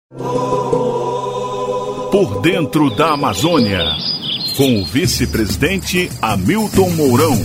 Por dentro da Amazônia, com o vice-presidente Hamilton Mourão.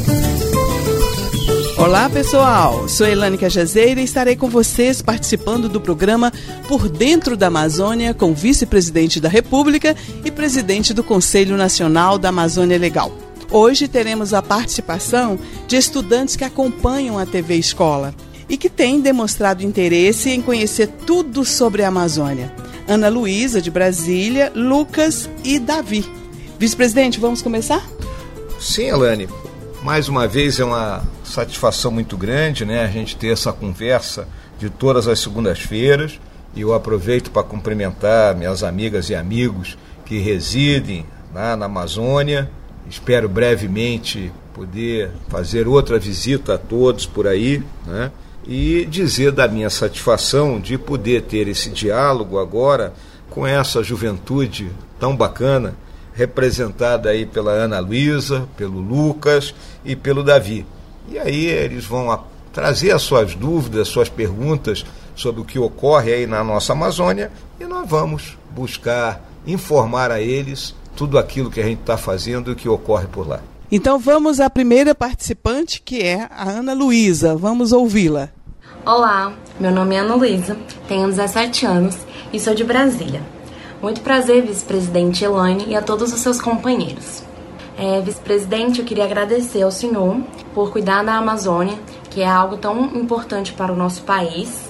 Olá pessoal, sou Elane Cajazeira e estarei com vocês participando do programa Por Dentro da Amazônia com o vice-presidente da República e presidente do Conselho Nacional da Amazônia Legal. Hoje teremos a participação de estudantes que acompanham a TV Escola e que têm demonstrado interesse em conhecer tudo sobre a Amazônia. Ana Luísa, de Brasília, Lucas e Davi. Vice-presidente, vamos começar? Sim, Elane. Mais uma vez é uma satisfação muito grande, né? A gente ter essa conversa de todas as segundas-feiras. E eu aproveito para cumprimentar minhas amigas e amigos que residem lá na Amazônia. Espero brevemente poder fazer outra visita a todos por aí, né? E dizer da minha satisfação de poder ter esse diálogo agora com essa juventude tão bacana, representada aí pela Ana Luísa, pelo Lucas e pelo Davi. E aí eles vão trazer as suas dúvidas, suas perguntas sobre o que ocorre aí na nossa Amazônia e nós vamos buscar informar a eles tudo aquilo que a gente está fazendo e o que ocorre por lá. Então vamos à primeira participante, que é a Ana Luísa. Vamos ouvi-la. Olá, meu nome é Ana Luísa, tenho 17 anos e sou de Brasília. Muito prazer, vice-presidente Elane, e a todos os seus companheiros. Vice-presidente, eu queria agradecer ao senhor por cuidar da Amazônia, que é algo tão importante para o nosso país,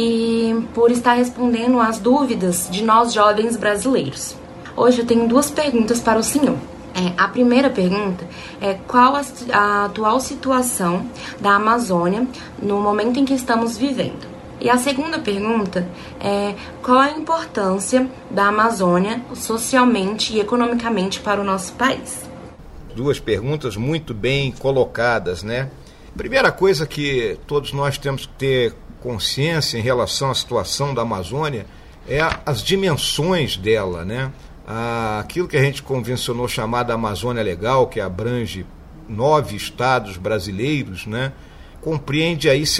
e por estar respondendo às dúvidas de nós jovens brasileiros. Hoje eu tenho duas perguntas para o senhor. A primeira pergunta é qual a atual situação da Amazônia no momento em que estamos vivendo. E a segunda pergunta é qual a importância da Amazônia socialmente e economicamente para o nosso país. Duas perguntas muito bem colocadas, né? Primeira coisa que todos nós temos que ter consciência em relação à situação da Amazônia é as dimensões dela, né? Aquilo que a gente convencionou chamar da Amazônia Legal, que abrange 9 estados brasileiros, né? Compreende aí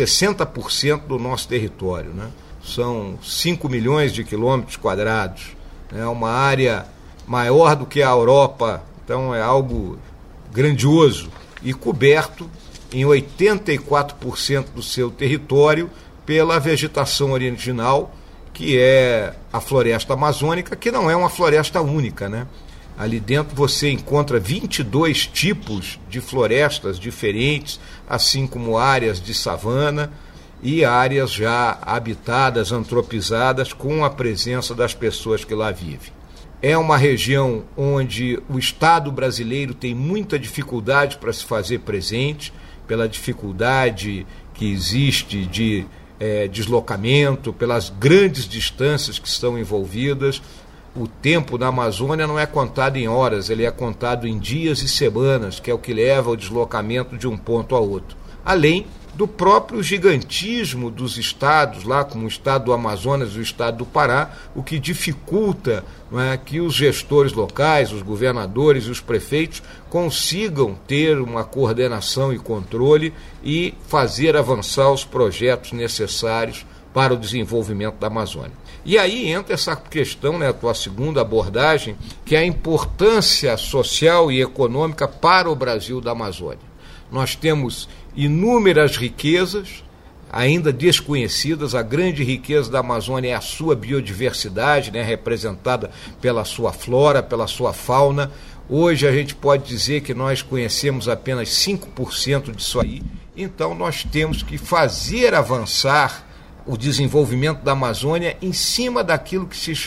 60% do nosso território, né? São 5 milhões de quilômetros quadrados, é uma área maior do que a Europa, então é algo grandioso e coberto em 84% do seu território pela vegetação original, que é a floresta amazônica, que não é uma floresta única, né? Ali dentro você encontra 22 tipos de florestas diferentes, assim como áreas de savana e áreas já habitadas, antropizadas, com a presença das pessoas que lá vivem. É uma região onde o Estado brasileiro tem muita dificuldade para se fazer presente, pela dificuldade que existe de deslocamento, pelas grandes distâncias que estão envolvidas. O tempo na Amazônia não é contado em horas, ele é contado em dias e semanas, que é o que leva ao deslocamento de um ponto a outro. Além do próprio gigantismo dos estados, lá como o estado do Amazonas e o estado do Pará, o que dificulta, não é, que os gestores locais, os governadores e os prefeitos consigam ter uma coordenação e controle e fazer avançar os projetos necessários para o desenvolvimento da Amazônia. E aí entra essa questão, né, a tua segunda abordagem, que é a importância social e econômica para o Brasil da Amazônia. Nós temos inúmeras riquezas, ainda desconhecidas. A grande riqueza da Amazônia é a sua biodiversidade, né, representada pela sua flora, pela sua fauna. Hoje a gente pode dizer que nós conhecemos apenas 5% disso aí, então nós temos que fazer avançar o desenvolvimento da Amazônia em cima daquilo que se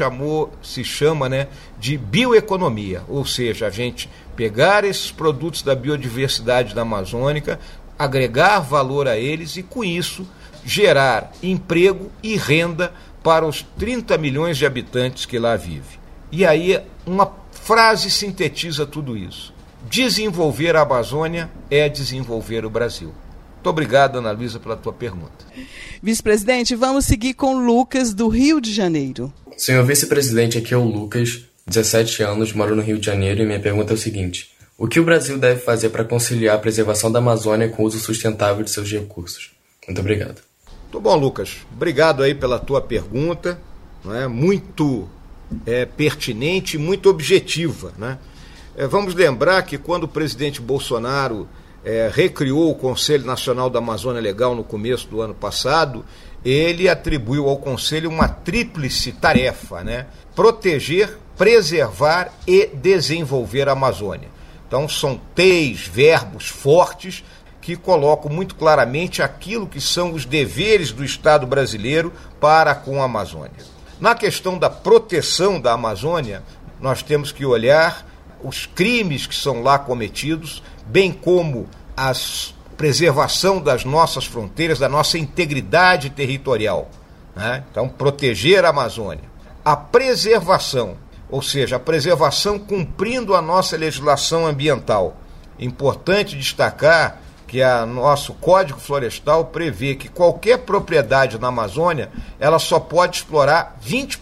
chama, né, de bioeconomia, ou seja, a gente pegar esses produtos da biodiversidade da Amazônica, agregar valor a eles e, com isso, gerar emprego e renda para os 30 milhões de habitantes que lá vivem. E aí uma frase sintetiza tudo isso: desenvolver a Amazônia é desenvolver o Brasil. Muito obrigado, Ana Luísa, pela tua pergunta. Vice-presidente, vamos seguir com o Lucas, do Rio de Janeiro. Senhor vice-presidente, aqui é o Lucas, 17 anos, moro no Rio de Janeiro, e minha pergunta é o seguinte: o que o Brasil deve fazer para conciliar a preservação da Amazônia com o uso sustentável de seus recursos? Muito obrigado. Muito bom, Lucas. Obrigado aí pela tua pergunta. não é, muito pertinente e muito objetiva, né? Vamos lembrar que quando o presidente Bolsonaro recriou o Conselho Nacional da Amazônia Legal no começo do ano passado, ele atribuiu ao Conselho uma tríplice tarefa, né? Proteger, preservar e desenvolver a Amazônia. Então são 3 verbos fortes que colocam muito claramente aquilo que são os deveres do Estado brasileiro para com a Amazônia. Na questão da proteção da Amazônia, nós temos que olhar os crimes que são lá cometidos, bem como a preservação das nossas fronteiras, da nossa integridade territorial, né? Então, proteger a Amazônia. A preservação, ou seja, a preservação cumprindo a nossa legislação ambiental. Importante destacar que o nosso Código Florestal prevê que qualquer propriedade na Amazônia ela só pode explorar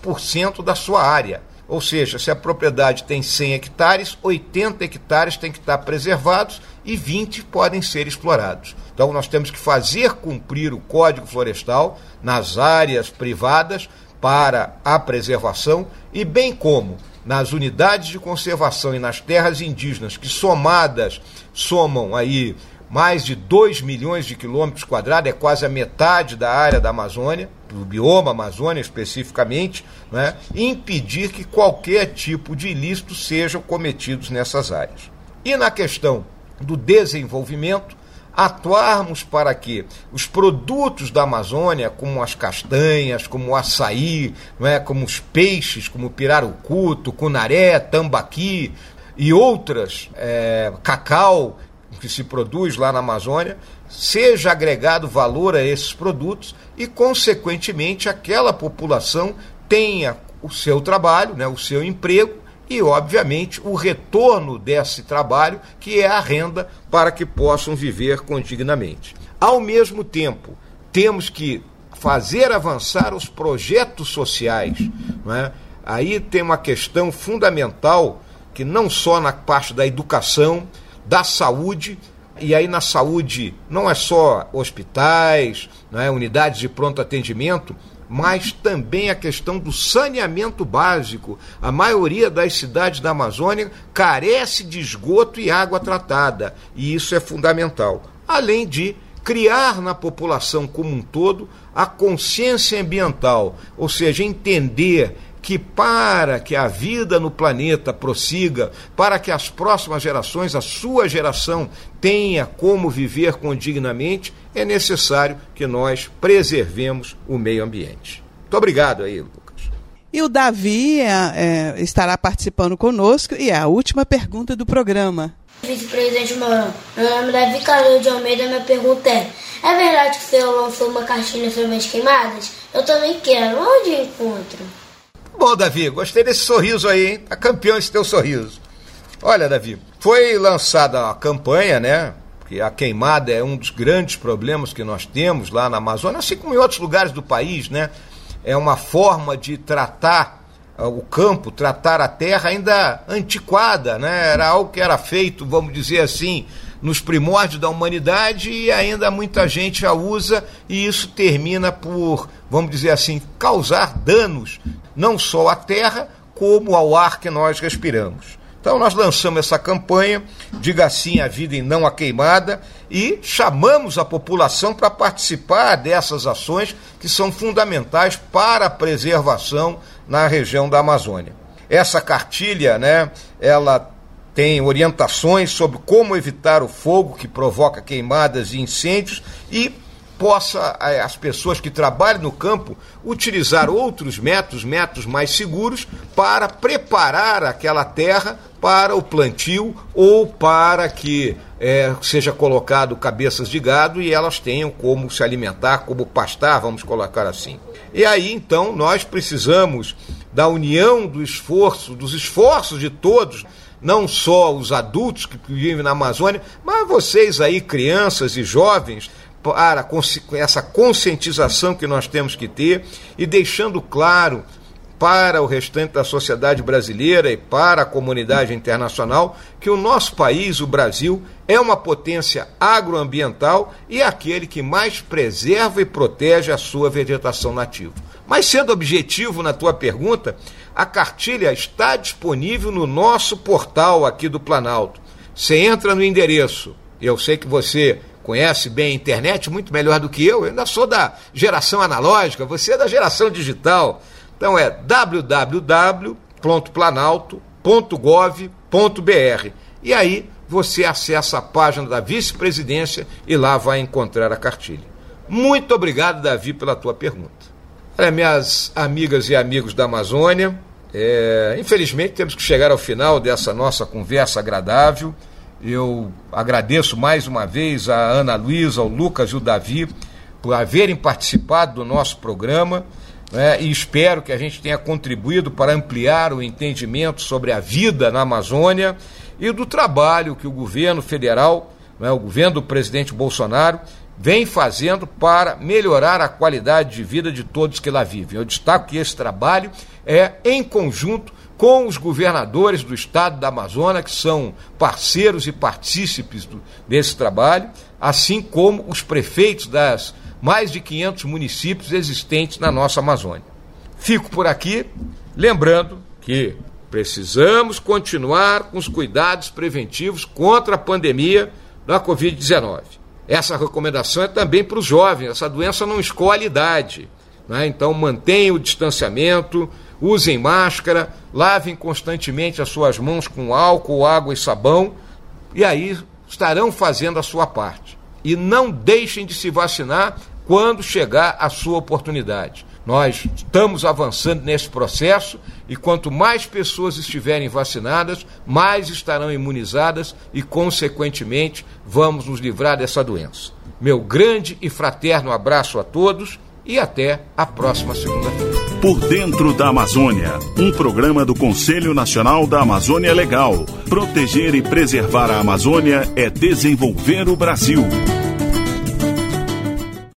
20% da sua área. Ou seja, se a propriedade tem 100 hectares, 80 hectares têm que estar preservados e 20 podem ser explorados. Então nós temos que fazer cumprir o Código Florestal nas áreas privadas para a preservação e bem como nas unidades de conservação e nas terras indígenas, que somadas somam aí mais de 2 milhões de quilômetros quadrados, é quase a metade da área da Amazônia, do bioma Amazônia especificamente, né, impedir que qualquer tipo de ilícito sejam cometidos nessas áreas. E na questão do desenvolvimento, atuarmos para que os produtos da Amazônia, como as castanhas, como o açaí, como os peixes, como o pirarucu, tucunaré, tambaqui e outras, cacau, que se produz lá na Amazônia, seja agregado valor a esses produtos e, consequentemente, aquela população tenha o seu trabalho, o seu emprego e, obviamente, o retorno desse trabalho, que é a renda, para que possam viver dignamente. Ao mesmo tempo, temos que fazer avançar os projetos sociais, não é? Aí tem uma questão fundamental, que não só na parte da educação, da saúde, e aí na saúde não é só hospitais, unidades de pronto atendimento, mas também a questão do saneamento básico. A maioria das cidades da Amazônia carece de esgoto e água tratada, e isso é fundamental. Além de criar na população como um todo a consciência ambiental, ou seja, entender que para que a vida no planeta prossiga, para que as próximas gerações, a sua geração, tenha como viver dignamente, é necessário que nós preservemos o meio ambiente. Muito obrigado aí, Lucas. E o Davi estará participando conosco, e é a última pergunta do programa. Vice-presidente Mourão, meu nome é Davi Carlos de Almeida, minha pergunta é verdade que o senhor lançou uma cartilha sobre as queimadas? Eu também quero, onde eu encontro? Bom, Davi, gostei desse sorriso aí, hein? Tá campeão esse teu sorriso. Olha, Davi, foi lançada a campanha, né? Porque a queimada é um dos grandes problemas que nós temos lá na Amazônia, assim como em outros lugares do país, né? É uma forma de tratar o campo, tratar a terra ainda antiquada, né? Era algo que era feito, vamos dizer assim, nos primórdios da humanidade, e ainda muita gente a usa, e isso termina por, vamos dizer assim, causar danos não só à terra, como ao ar que nós respiramos. Então nós lançamos essa campanha, Diga Sim à Vida e Não à Queimada, e chamamos a população para participar dessas ações que são fundamentais para a preservação na região da Amazônia. Essa cartilha, né, ela tem orientações sobre como evitar o fogo que provoca queimadas e incêndios, e possa as pessoas que trabalham no campo utilizar outros métodos mais seguros para preparar aquela terra para o plantio ou para que seja colocado cabeças de gado e elas tenham como se alimentar, como pastar, vamos colocar assim. E aí, então, nós precisamos da união dos esforços de todos, não só os adultos que vivem na Amazônia, mas vocês aí, crianças e jovens, para essa conscientização que nós temos que ter, e deixando claro para o restante da sociedade brasileira e para a comunidade internacional que o nosso país, o Brasil, é uma potência agroambiental e é aquele que mais preserva e protege a sua vegetação nativa. Mas sendo objetivo na tua pergunta, a cartilha está disponível no nosso portal aqui do Planalto. Você entra no endereço, eu sei que você conhece bem a internet muito melhor do que eu ainda sou da geração analógica, você é da geração digital. Então é www.planalto.gov.br e aí você acessa a página da vice-presidência e lá vai encontrar a cartilha. Muito obrigado, Davi, pela tua pergunta. Minhas amigas e amigos da Amazônia, infelizmente temos que chegar ao final dessa nossa conversa agradável. Eu agradeço mais uma vez a Ana Luísa, ao Lucas e o Davi por haverem participado do nosso programa, né, e espero que a gente tenha contribuído para ampliar o entendimento sobre a vida na Amazônia e do trabalho que o governo federal, né, o governo do presidente Bolsonaro, vem fazendo para melhorar a qualidade de vida de todos que lá vivem. Eu destaco que esse trabalho é em conjunto com os governadores do estado da Amazônia, que são parceiros e partícipes desse trabalho, assim como os prefeitos das mais de 500 municípios existentes na nossa Amazônia. Fico por aqui, lembrando que precisamos continuar com os cuidados preventivos contra a pandemia da Covid-19. Essa recomendação é também para os jovens, essa doença não escolhe idade, né? Então mantenham o distanciamento, usem máscara, lavem constantemente as suas mãos com álcool, água e sabão, e aí estarão fazendo a sua parte. E não deixem de se vacinar quando chegar a sua oportunidade. Nós estamos avançando nesse processo e quanto mais pessoas estiverem vacinadas, mais estarão imunizadas e, consequentemente, vamos nos livrar dessa doença. Meu grande e fraterno abraço a todos e até a próxima segunda-feira. Por Dentro da Amazônia, um programa do Conselho Nacional da Amazônia Legal. Proteger e preservar a Amazônia é desenvolver o Brasil.